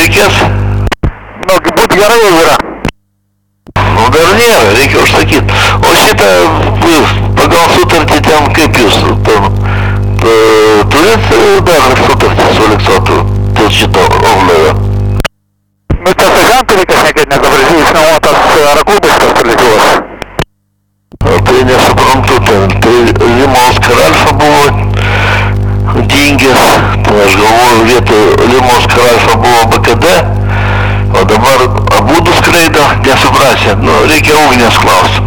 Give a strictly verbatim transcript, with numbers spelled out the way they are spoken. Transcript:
reikės? Nu, būt gerai jau yra. Nu, dar nėra, reikia užsakyti. O šitą, pagal sutartį ten kaip jūs, ten, turit dar sutartį su Aleksotu dėl šito orlaivio? Nu, tas važiavant reikia šnekėti, nes dabar žinoma tas aeroklubas lėktuvas. Tai nesuprantu, ten, tai Limos Karalfa buvo dingęs, tai aš galvoju, vietoj Limos Karalfa buvo B K D, o dabar abudu skraido, nesuprasė, nu, reikia Ugnės klausti.